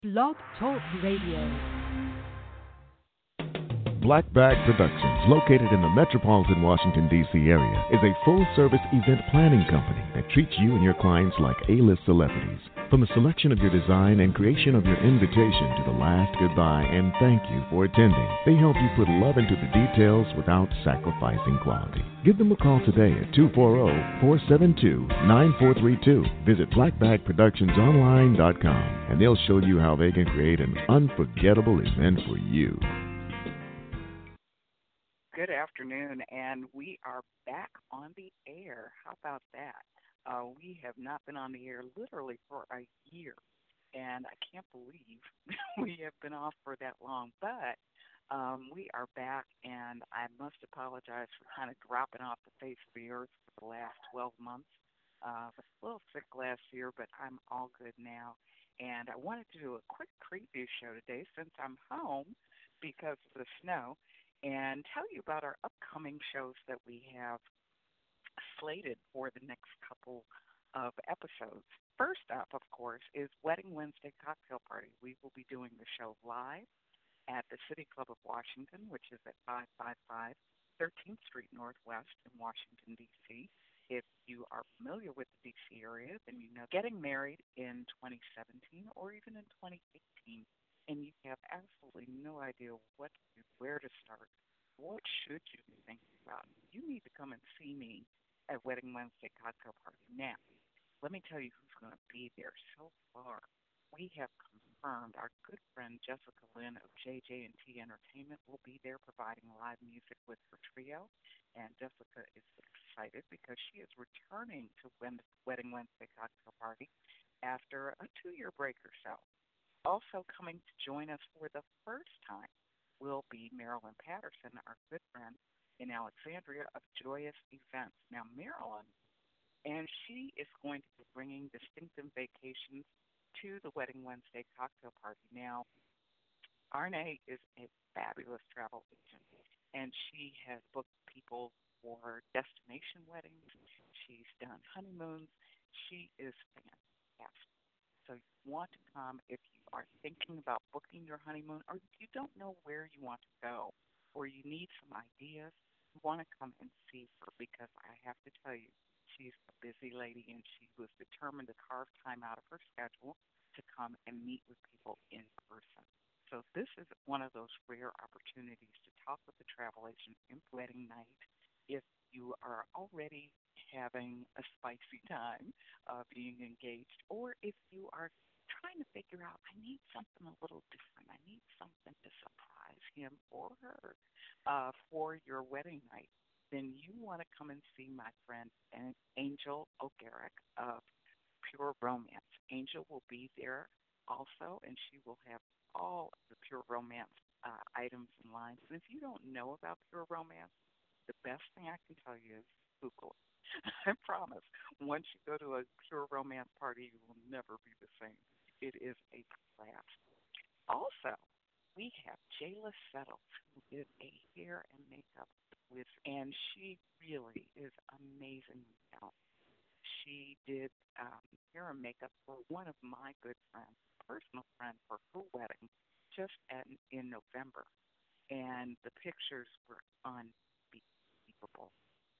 Blog Talk Radio. Black Bag Productions, located in the metropolitan Washington, D.C. area, is a full-service event planning company that treats you and your clients like A-list celebrities. From the selection of your design and creation of your invitation to the last goodbye and thank you for attending, they help you put love into the details without sacrificing quality. Give them a call today at 240-472-9432. Visit blackbagproductionsonline.com and they'll show you how they can create an unforgettable event for you. Good afternoon, and we are back on the air. How about that? We have not been on the air literally for a year, and I can't believe we have been off for that long. But we are back, and I must apologize for kind of dropping off the face of the earth for the last 12 months. I was a little sick last year, but I'm all good now. And I wanted to do a quick preview show today since I'm home because of the snow, and tell you about our upcoming shows that we have slated for the next couple of episodes. First up, of course, is Wedding Wednesday Cocktail Party. We will be doing the show live at the City Club of Washington, which is at 555 13th Street Northwest in Washington, D.C. If you are familiar with the D.C. area, then you know getting married in 2017 or even in 2018, and you have absolutely no idea what to do, where to start, what should you be thinking about, you need to come and see me at Wedding Wednesday Cocktail Party. Now, let me tell you who's going to be there. So far, we have confirmed our good friend Jessica Lynn of JJ&T Entertainment will be there providing live music with her trio, and Jessica is excited because she is returning to Wedding Wednesday Cocktail Party after a 2-year break or so. Also coming to join us for the first time will be Marilyn Patterson, our good friend in Alexandria of Joyous Events. Now, Marilyn, and she is going to be bringing Distinctive Vacations to the Wedding Wednesday Cocktail Party. Now, Arne is a fabulous travel agent, and she has booked people for destination weddings. She's done honeymoons. She is fantastic. So you want to come if you are thinking about booking your honeymoon, or if you don't know where you want to go, or you need some ideas, you want to come and see her, because I have to tell you, she's a busy lady, and she was determined to carve time out of her schedule to come and meet with people in person. So this is one of those rare opportunities to talk with the travel agent in wedding night if you are already having a spicy time being engaged, or if you are trying to figure out, I need something a little different. I need something to surprise him or her for your wedding night, then you want to come and see my friend Angel O'Garrick of Pure Romance. Angel will be there also, and she will have all of the Pure Romance items and lines. And if you don't know about Pure Romance, the best thing I can tell you is Google it. I promise. Once you go to a Pure Romance party, you will never be the same. It is a blast. Also, we have Jayla Settles, who is a hair and makeup wizard, and she really is amazing now. She did hair and makeup for one of my good friends, personal friend, for her wedding just in November, and the pictures were unbelievable.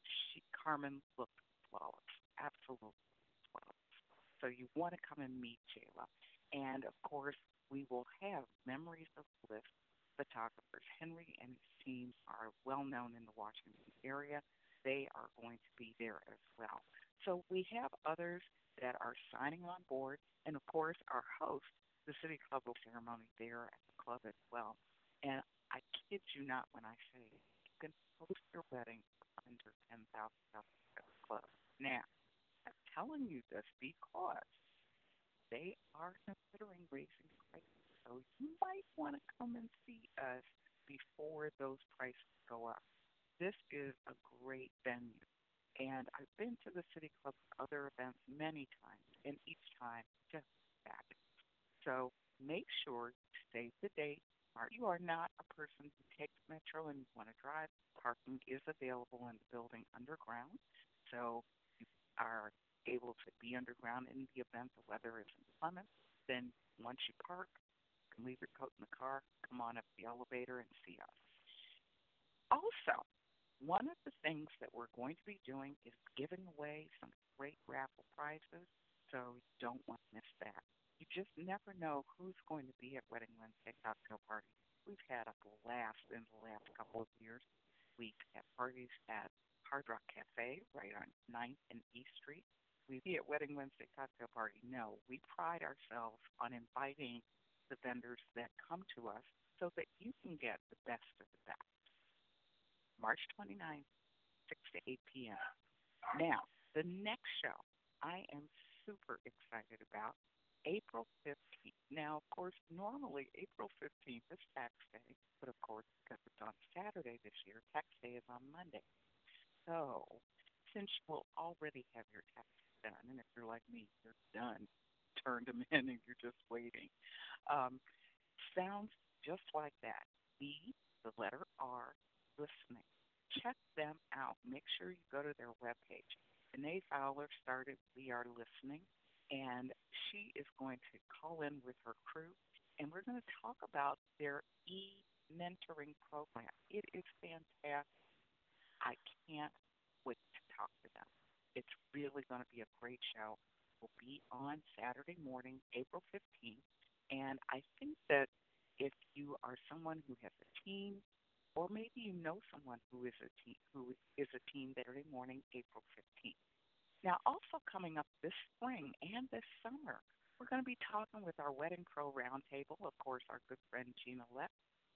Carmen looked flawless, absolutely flawless. So you want to come and meet Jayla. And, of course, we will have Memories of Bliss photographers. Henry and his team are well known in the Washington area. They are going to be there as well. So we have others that are signing on board. And, of course, our host, the City Club of ceremony there at the club as well. And I kid you not when I say you can host your wedding under $10,000 club. Now, I'm telling you this because they are considering raising prices, so you might want to come and see us before those prices go up. This is a great venue, and I've been to the City Club for other events many times, and each time just fabulous. So make sure you save the date. You are not a person who takes Metro and you want to drive. Parking is available in the building underground, so you are able to be underground in the event the weather is inclement. Then once you park, can leave your coat in the car, come on up the elevator and see us. Also, one of the things that we're going to be doing is giving away some great raffle prizes, so you don't want to miss that. You just never know who's going to be at Wedding Wednesday cocktail party. We've had a blast in the last couple of years. We've had parties at Hard Rock Cafe right on 9th and East Street. We be at Wedding Wednesday cocktail party. No, we pride ourselves on inviting the vendors that come to us so that you can get the best of the best. March 29th, 6 to 8 p.m. Now, the next show I am super excited about, April 15th. Now, of course, normally April 15th is tax day, but of course, because it's on Saturday this year, tax day is on Monday. So, since you will already have your taxes done, and if you're like me, you're done, turned them in, and you're just waiting. Um, Sounds just like that. E, the letter R, listening. Check them out. Make sure you go to their webpage. Renee Fowler started We Are Listening, and she is going to call in with her crew, and we're going to talk about their e-mentoring program. It is fantastic. I can't wait to talk to them. It's really going to be a great show. We'll be on Saturday morning, April 15th, and I think that if you are someone who has a teen, or maybe you know someone who is a teen Saturday morning, April 15th. Now, also coming up this spring and this summer, we're going to be talking with our Wedding Pro Roundtable, of course, our good friend Gina Lett,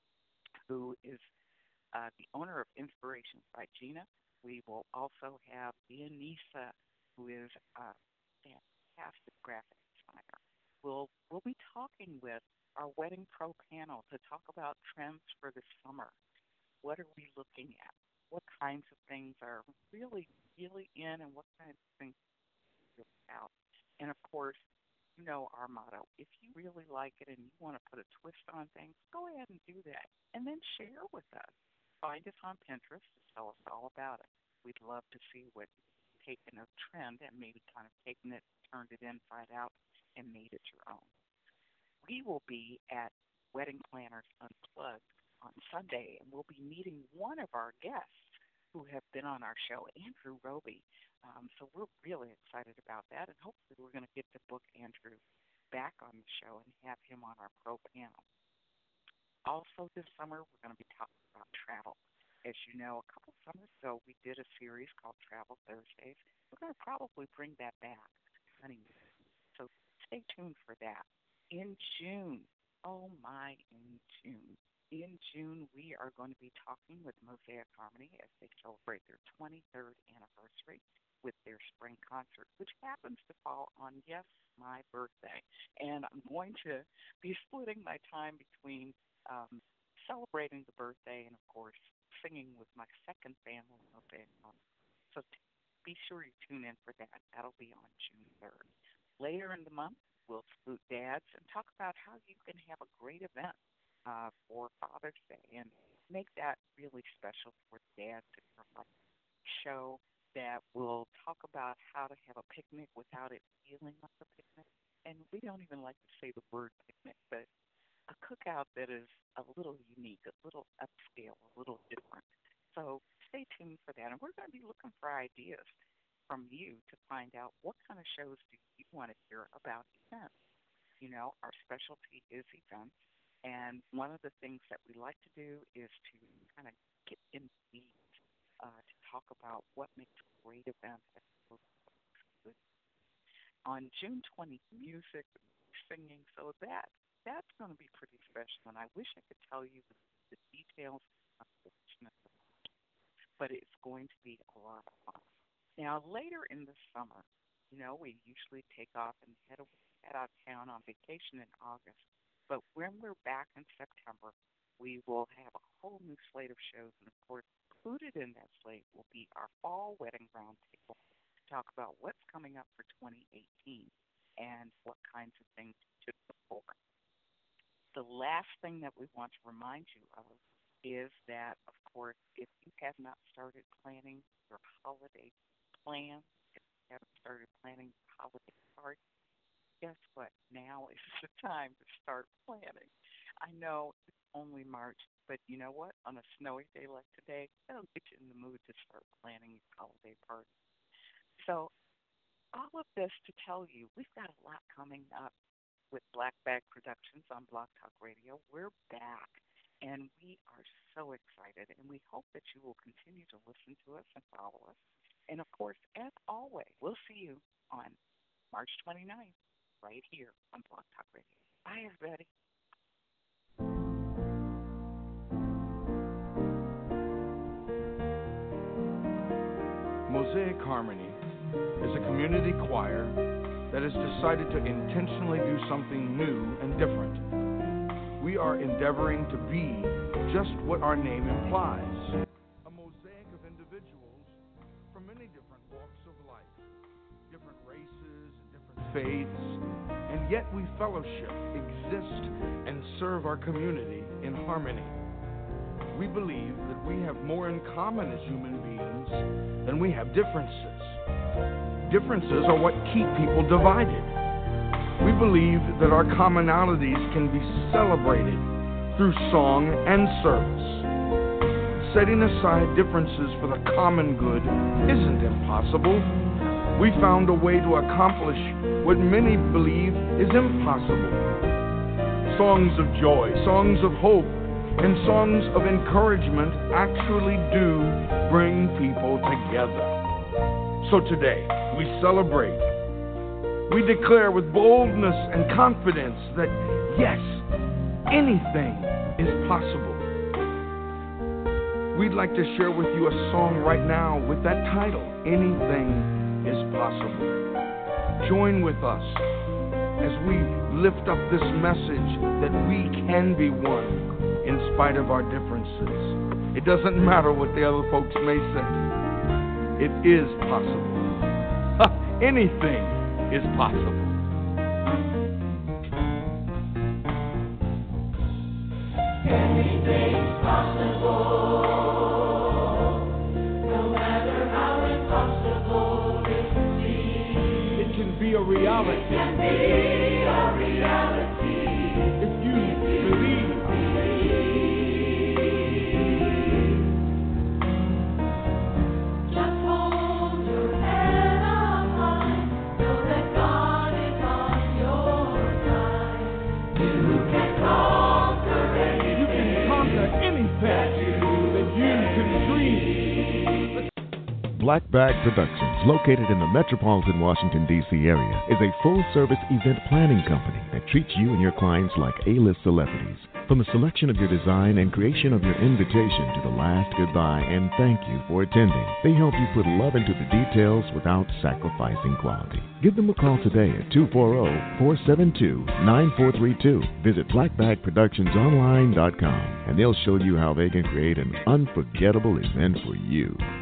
who is the owner of Inspirations by Gina. We will also have Leonisa, who is a fantastic graphic designer. We'll be talking with our Wedding Pro panel to talk about trends for the summer. What are we looking at? What kinds of things are really, really in, and what kinds of things are really out? And of course, you know our motto. If you really like it and you want to put a twist on things, go ahead and do that. And then share with us. Find us on Pinterest to tell us all about it. We'd love to see what you've taken a trend and maybe kind of taken it, turned it inside out, and made it your own. We will be at Wedding Planners Unplugged on Sunday, and we'll be meeting one of our guests who have been on our show, Andrew Roby. So we're really excited about that, and hopefully we're going to get to book Andrew back on the show and have him on our pro panel. Also this summer, we're going to be talking about travel. As you know, a couple summers ago, we did a series called Travel Thursdays. We're going to probably bring that back. So stay tuned for that. In June, oh my, in June, we are going to be talking with Mosaic Harmony as they celebrate their 23rd anniversary with their spring concert, which happens to fall on, yes, my birthday. And I'm going to be splitting my time between celebrating the birthday and, of course, singing with my second family, Mosaic Harmony. So be sure you tune in for that. That'll be on June 3rd. Later in the month, we'll salute dads and talk about how you can have a great event for Father's Day and make that really special for dads in your life. Show that will talk about how to have a picnic without it feeling like a picnic. And we don't even like to say the word picnic, but a cookout that is a little unique, a little upscale, a little different. So stay tuned for that. And we're going to be looking for ideas from you to find out what kind of shows do you want to hear about events. You know, our specialty is events. And one of the things that we like to do is to kind of get in the weeds to talk about what makes a great event. On June 20th, music, singing, so that's going to be pretty special. And I wish I could tell you the details, unfortunately, but it's going to be a lot of fun. Now, later in the summer, you know, we usually take off and head out of town on vacation in August. But when we're back in September, we will have a whole new slate of shows. And, of course, included in that slate will be our Fall Wedding Roundtable to talk about what's coming up for 2018 and what kinds of things to look for. The last thing that we want to remind you of is that, of course, if you have not started planning your holiday plans, if you haven't started planning your holiday party, guess what? Now is the time to start planning. I know it's only March, but you know what? On a snowy day like today, that'll get you in the mood to start planning your holiday party. So, all of this to tell you, we've got a lot coming up with Black Bag Productions on Blog Talk Radio. We're back, and we are so excited, and we hope that you will continue to listen to us and follow us. And, of course, as always, we'll see you on March 29th right here on Blog Talk Radio. Bye, everybody. Mosaic Harmony is a community choir that has decided to intentionally do something new and different. We are endeavoring to be just what our name implies, a mosaic of individuals from many different walks of life, different races and different faiths, and yet we fellowship, exist, and serve our community in harmony. We believe that we have more in common as human beings than we have differences. Differences are what keep people divided. We believe that our commonalities can be celebrated through song and service. Setting aside differences for the common good isn't impossible. We found a way to accomplish what many believe is impossible. Songs of joy, songs of hope, and songs of encouragement actually do bring people together. So today, we celebrate. We declare with boldness and confidence that, yes, anything is possible. We'd like to share with you a song right now with that title, Anything is Possible. Join with us as we lift up this message that we can be one in spite of our differences. It doesn't matter what the other folks may say. It is possible. Anything is possible. Anything's possible. No matter how impossible it seems. It can be a reality. It can be a reality. If you believe. Black Bag Productions, located in the metropolitan Washington, D.C. area, is a full-service event planning company that treats you and your clients like A-list celebrities. From the selection of your design and creation of your invitation to the last goodbye and thank you for attending, they help you put love into the details without sacrificing quality. Give them a call today at 240-472-9432. Visit blackbagproductionsonline.com and they'll show you how they can create an unforgettable event for you.